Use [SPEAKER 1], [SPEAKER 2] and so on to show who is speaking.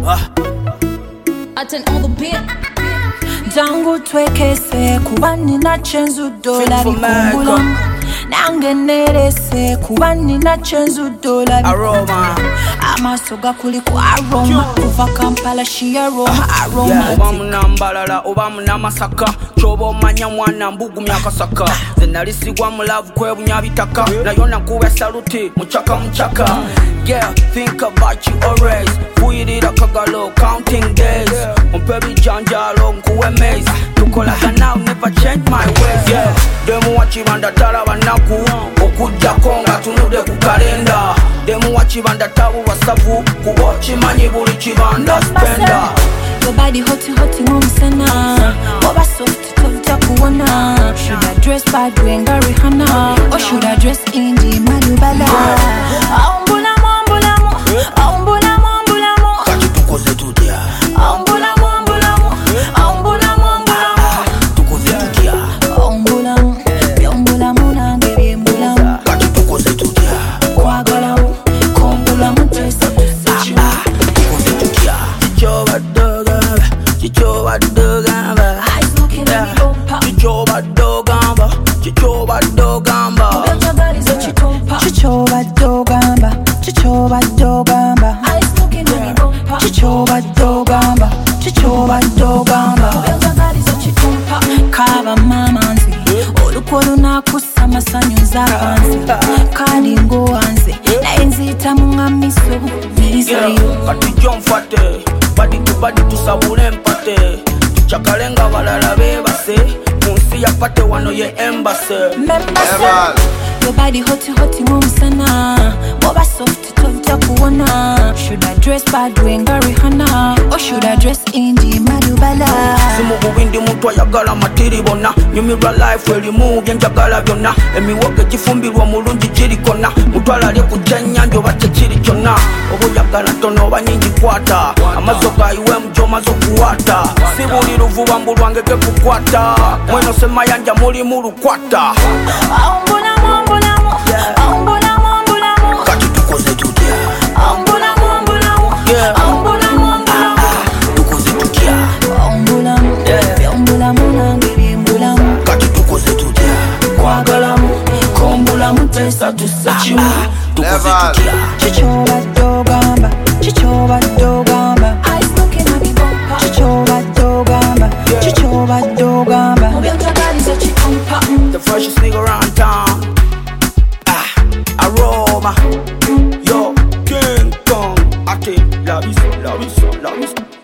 [SPEAKER 1] Attend all the beat.
[SPEAKER 2] Jangu twekese kuba nina chenzu dola bikumbula nange nerese kuba nina chenzu dola
[SPEAKER 3] Aroma
[SPEAKER 2] amaso gakuli ku aroma kuva Kampala shia Roma aroma
[SPEAKER 3] oba munambalala oba munamasaka kyoba omanya mwana mbugumya akasaka nze nalisigwa mu love kwebunya bitaka nayo nakuwa saluti muchaka yeah, think about you always fuyirira kagalo counting days ompe bijanjalo nkuwe maze tukolaga now never change my ways yeah demu wachibanda tala banaku okujjako nga tunude ku kalenda demu wachibanda tabu wasavu kuba kimanyi buli kibanda spenda
[SPEAKER 2] your body hoti ng'omusana oba soft tojja kuwona should I dress bad wenga Rihanna or should I dress indie Malubala Kaba mamanzi olukolo nakusa masanyo nzabanzi kali ngoanze naye nzita mungamiso nirizayo
[SPEAKER 3] katujjo nfate badi tusabule empate tuchakalenga balala bebase munsi yapate wano ye embassy
[SPEAKER 2] your body hoti ng'omusana oba soft tojja kuwona should I dress bad wenga Rihanna or should I dress indie Malubala
[SPEAKER 3] simu bubindi muntu ayagala matiri bonna nyumirwa life elimu byenjagala byonna emiwoge gifumbirwa mulungi kirikona mutwala ali kujja njoba kiri kyonna oba oyagala ntono oba nyingi kwata amazo gayiwe mujomazo kuwata sibuli luvuba mbulwange kekukwata mweno semayanja muli mu lukwata kati tukoze tutya tukoze tutya kati tukoze tutya kwagalamu kombulamu pesa tusachimu tukoze tutya
[SPEAKER 2] chichoba dogamba chichoba dogamba
[SPEAKER 3] the freshest nigga around town Aroma yo King Kong I can't love you so